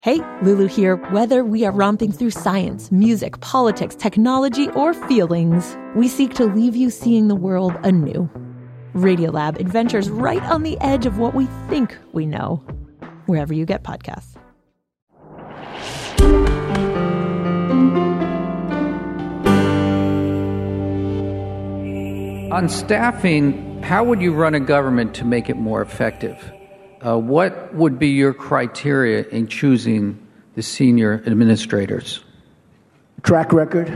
Hey, Lulu here. Whether we are romping through science, music, politics, technology, or feelings, we seek to leave you seeing the world anew. Radiolab adventures right on the edge of what we think we know, wherever you get podcasts. On staffing, how would you run a government to make it more effective? What would be your criteria in choosing the senior administrators? Track record,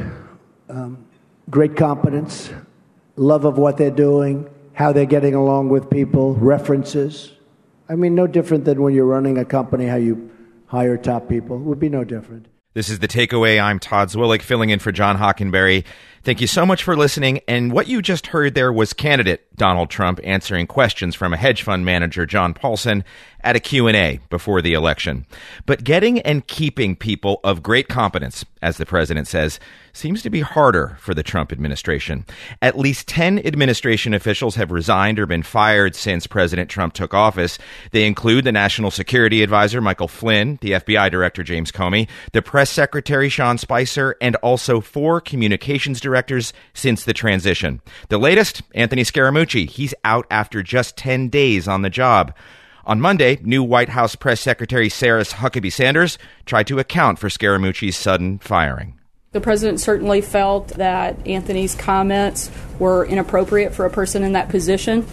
great competence, love of what they're doing, how they're getting along with people, references. I mean, no different than when you're running a company, how you hire top people. It would be no different. This is The Takeaway. I'm Todd Zwillich, filling in for John Hockenberry. Thank you so much for listening. And what you just heard there was candidate Donald Trump answering questions from a hedge fund manager, John Paulson, at a Q&A before the election. But getting and keeping people of great competence, as the president says, seems to be harder for the Trump administration. At least 10 administration officials have resigned or been fired since President Trump took office. They include the National Security Advisor, Michael Flynn, the FBI Director, James Comey, the Press Secretary, Sean Spicer, and also 4 communications directors since the transition. The latest, Anthony Scaramucci. He's out after just 10 days on the job. On Monday, new White House Press Secretary Sarah Huckabee Sanders tried to account for Scaramucci's sudden firing. The president certainly felt that Anthony's comments were inappropriate for a person in that position,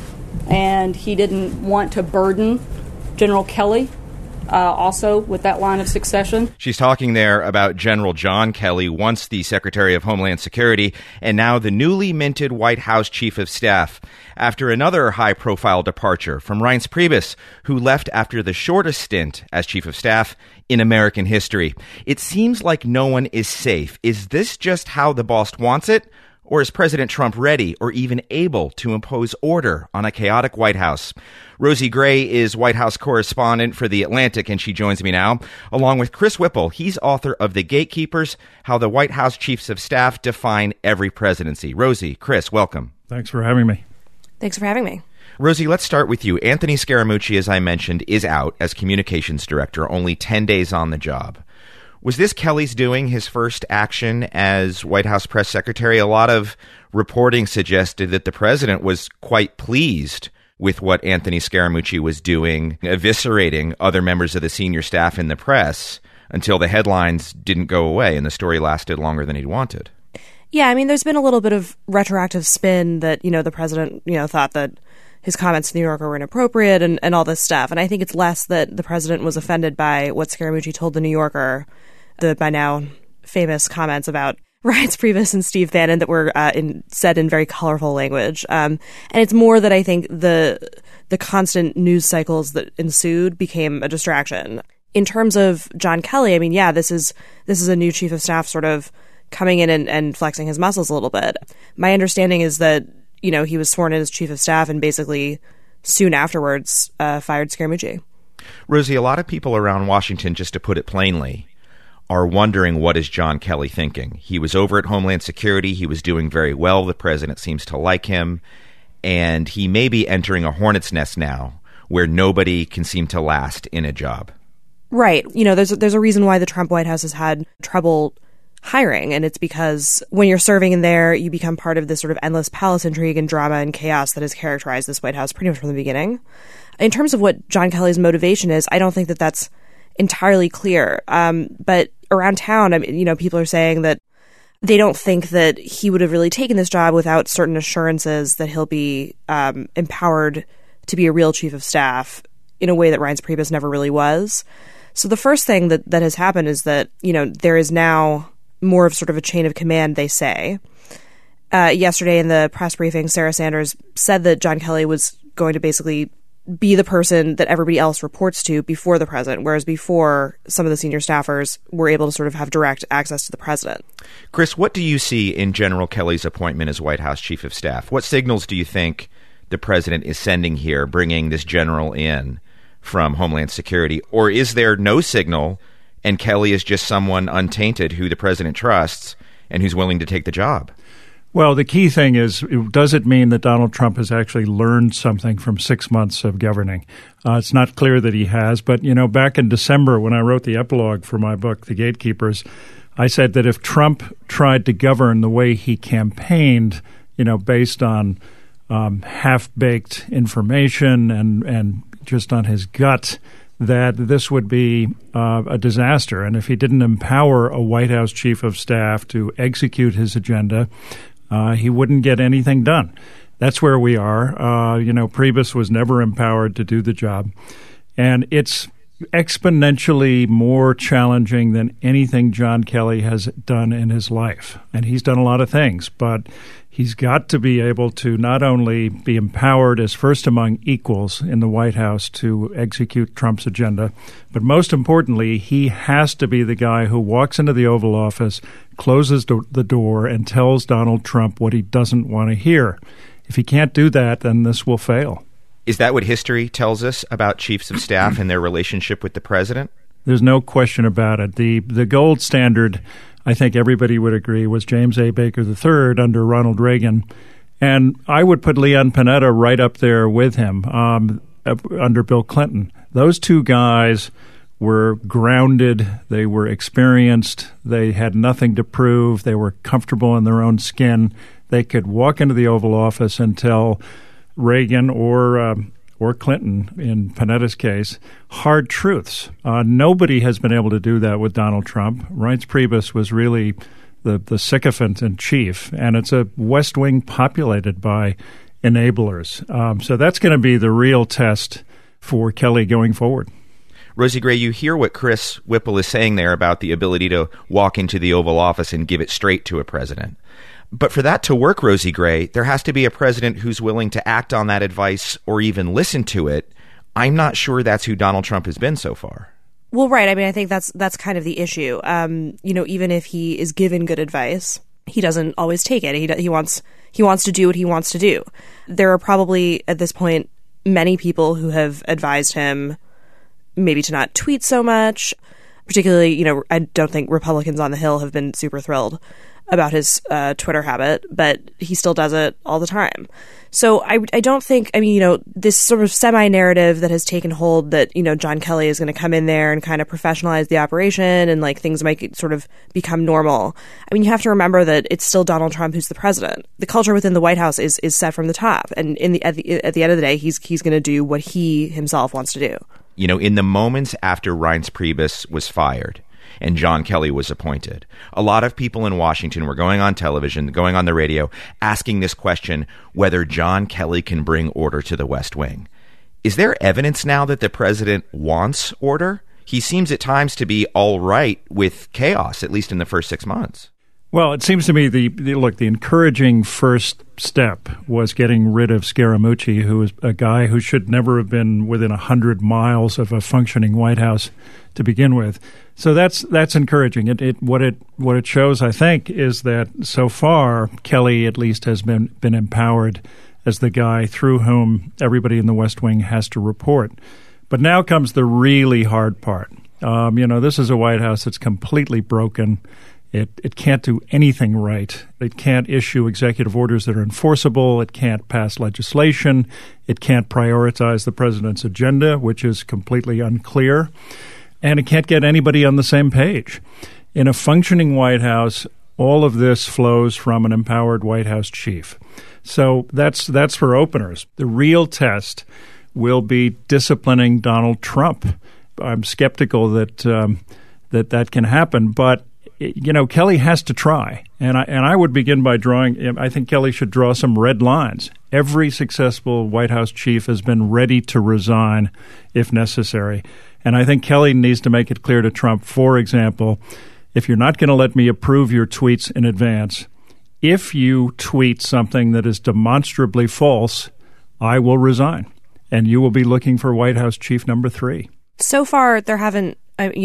and he didn't want to burden General Kelly also with that line of succession. She's talking there about General John Kelly, once the Secretary of Homeland Security, and now the newly minted White House Chief of Staff, after another high-profile departure from Reince Priebus, who left after the shortest stint as Chief of Staff in American history. It seems like no one is safe. Is this just how the boss wants it? Or is President Trump ready or even able to impose order on a chaotic White House? Rosie Gray is White House correspondent for The Atlantic, and she joins me now, along with Chris Whipple. He's author of The Gatekeepers, How the White House Chiefs of Staff Define Every Presidency. Rosie, Chris, welcome. Thanks for having me. Thanks for having me. Rosie, let's start with you. Anthony Scaramucci, as I mentioned, is out as communications director, only 10 days on the job. Was this Kelly's doing, his first action as White House press secretary? A lot of reporting suggested that the president was quite pleased with what Anthony Scaramucci was doing, eviscerating other members of the senior staff in the press until the headlines didn't go away and the story lasted longer than he'd wanted. Yeah, I mean, there's been a little bit of retroactive spin that, the president, thought that his comments to The New Yorker were inappropriate and all this stuff. And I think it's less that the president was offended by what Scaramucci told The New Yorker, the by now famous comments about Reince Priebus and Steve Bannon that were said in very colorful language. And it's more that I think the constant news cycles that ensued became a distraction. In terms of John Kelly, I mean, yeah, this is a new chief of staff sort of coming in and flexing his muscles a little bit. My understanding is that, he was sworn in as chief of staff and basically soon afterwards fired Scaramucci. Rosie, a lot of people around Washington, just to put it plainly, are wondering, what is John Kelly thinking? He was over at Homeland Security. He was doing very well. The president seems to like him. And he may be entering a hornet's nest now where nobody can seem to last in a job. Right. There's a reason why the Trump White House has had trouble hiring. And it's because when you're serving in there, you become part of this sort of endless palace intrigue and drama and chaos that has characterized this White House pretty much from the beginning. In terms of what John Kelly's motivation is, I don't think that that's entirely clear. But around town, I mean, people are saying that they don't think that he would have really taken this job without certain assurances that he'll be empowered to be a real chief of staff in a way that Reince Priebus never really was. So the first thing that has happened is that, there is now more of sort of a chain of command, they say. Yesterday in the press briefing, Sarah Sanders said that John Kelly was going to basically be the person that everybody else reports to before the president, whereas before, some of the senior staffers were able to sort of have direct access to the president. Chris, what do you see in General Kelly's appointment as White House Chief of Staff? What signals do you think the president is sending here, bringing this general in from Homeland Security? Or is there no signal and Kelly is just someone untainted who the president trusts and who's willing to take the job? Well, the key thing is, does it mean that Donald Trump has actually learned something from 6 months of governing? It's not clear that he has. But, back in December when I wrote the epilogue for my book, The Gatekeepers, I said that if Trump tried to govern the way he campaigned, based on half-baked information and just on his gut, that this would be a disaster. And if he didn't empower a White House chief of staff to execute his agenda, he wouldn't get anything done. That's where we are. Priebus was never empowered to do the job. And it's exponentially more challenging than anything John Kelly has done in his life. And he's done a lot of things, but he's got to be able to not only be empowered as first among equals in the White House to execute Trump's agenda, but most importantly, he has to be the guy who walks into the Oval Office, closes the door, and tells Donald Trump what he doesn't want to hear. If he can't do that, then this will fail. Is that what history tells us about chiefs of staff and their relationship with the president? There's no question about it. The gold standard, I think everybody would agree, was James A. Baker III under Ronald Reagan. And I would put Leon Panetta right up there with him under Bill Clinton. Those two guys were grounded. They were experienced. They had nothing to prove. They were comfortable in their own skin. They could walk into the Oval Office and tell Reagan or Clinton, in Panetta's case, hard truths. Nobody has been able to do that with Donald Trump. Reince Priebus was really the sycophant in chief, and it's a West Wing populated by enablers. So that's going to be the real test for Kelly going forward. Rosie Gray, you hear what Chris Whipple is saying there about the ability to walk into the Oval Office and give it straight to a president. But for that to work, Rosie Gray, there has to be a president who's willing to act on that advice or even listen to it. I'm not sure that's who Donald Trump has been so far. Well, right. I mean, I think that's kind of the issue. Even if he is given good advice, he doesn't always take it. He wants to do what he wants to do. There are probably at this point many people who have advised him maybe to not tweet so much. Particularly, I don't think Republicans on the Hill have been super thrilled about his Twitter habit, but he still does it all the time. So I don't think, this sort of semi-narrative that has taken hold that, John Kelly is going to come in there and kind of professionalize the operation and things might sort of become normal. I mean, you have to remember that it's still Donald Trump who's the president. The culture within the White House is set from the top. And at the end of the day, he's going to do what he himself wants to do. In the moments after Reince Priebus was fired and John Kelly was appointed, a lot of people in Washington were going on television, going on the radio, asking this question, whether John Kelly can bring order to the West Wing. Is there evidence now that the president wants order? He seems at times to be all right with chaos, at least in the first 6 months. Well, it seems to me the encouraging first step was getting rid of Scaramucci, who is a guy who should never have been within 100 miles of a functioning White House to begin with. So that's encouraging. What it shows, I think, is that so far Kelly at least has been empowered as the guy through whom everybody in the West Wing has to report. But now comes the really hard part. This is a White House that's completely broken. It can't do anything right. It can't issue executive orders that are enforceable. It can't pass legislation. It can't prioritize the president's agenda, which is completely unclear. And it can't get anybody on the same page. In a functioning White House, all of this flows from an empowered White House chief. So that's for openers. The real test will be disciplining Donald Trump. I'm skeptical that that can happen, but Kelly has to try, and I would begin by drawing. I think Kelly should draw some red lines. Every successful White House chief has been ready to resign if necessary, and I think Kelly needs to make it clear to Trump, for example, if you're not going to let me approve your tweets in advance, if you tweet something that is demonstrably false, I will resign, and you will be looking for White House chief number 3. So far, there hasn't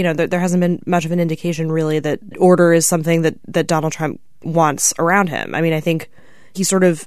been much of an indication, really, that order is something that Donald Trump wants around him. I mean, I think he sort of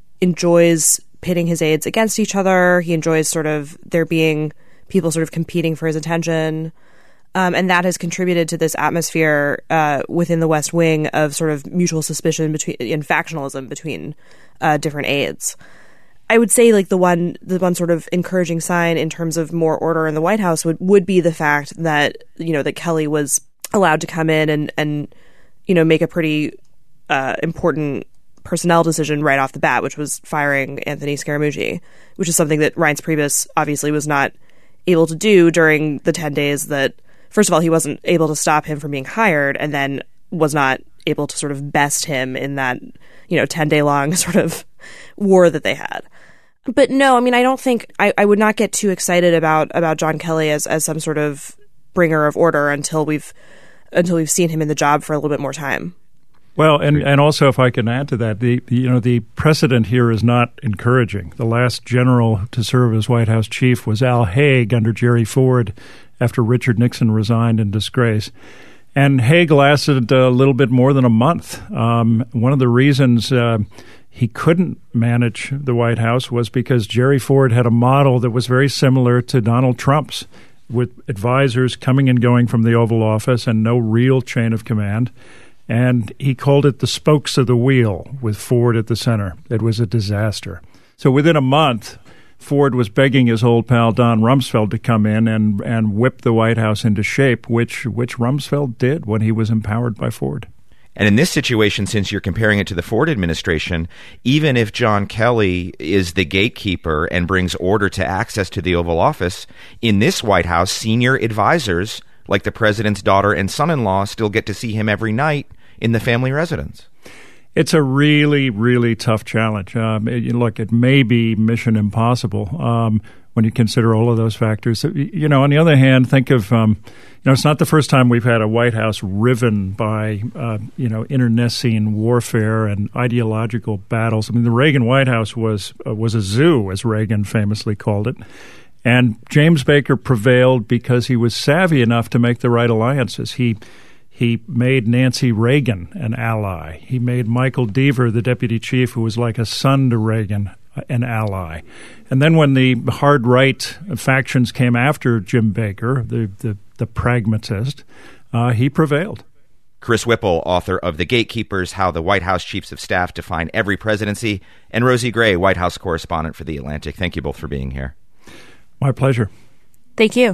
enjoys pitting his aides against each other. He enjoys sort of there being people sort of competing for his attention. And that has contributed to this atmosphere within the West Wing of sort of mutual suspicion and factionalism between different aides. I would say like the one sort of encouraging sign in terms of more order in the White House would be the fact that, that Kelly was allowed to come in and make a pretty important personnel decision right off the bat, which was firing Anthony Scaramucci, which is something that Reince Priebus obviously was not able to do during the 10 days that, first of all, he wasn't able to stop him from being hired, and then was not able to sort of best him in that, 10-day long sort of war that they had. But no, I mean, I don't think I would not get too excited about John Kelly as some sort of bringer of order until we've seen him in the job for a little bit more time. Well, and also, if I can add to that, the precedent here is not encouraging. The last general to serve as White House chief was Al Haig under Jerry Ford after Richard Nixon resigned in disgrace. And Haig lasted a little bit more than a month. One of the reasons he couldn't manage the White House was because Jerry Ford had a model that was very similar to Donald Trump's, with advisors coming and going from the Oval Office and no real chain of command. And he called it the spokes of the wheel, with Ford at the center. It was a disaster. So within a month, Ford was begging his old pal Don Rumsfeld to come in and whip the White House into shape, which Rumsfeld did when he was empowered by Ford. And in this situation, since you're comparing it to the Ford administration, even if John Kelly is the gatekeeper and brings order to access to the Oval Office, in this White House, senior advisors like the president's daughter and son-in-law still get to see him every night in the family residence. It's a really, really tough challenge. Look, it may be mission impossible when you consider all of those factors. On the other hand, think of, it's not the first time we've had a White House riven by, internecine warfare and ideological battles. I mean, the Reagan White House was a zoo, as Reagan famously called it. And James Baker prevailed because he was savvy enough to make the right alliances. He made Nancy Reagan an ally. He made Michael Deaver, the deputy chief, who was like a son to Reagan, an ally. And then when the hard right factions came after Jim Baker, the pragmatist, he prevailed. Chris Whipple, author of The Gatekeepers, How the White House Chiefs of Staff Define Every Presidency, and Rosie Gray, White House correspondent for The Atlantic. Thank you both for being here. My pleasure. Thank you.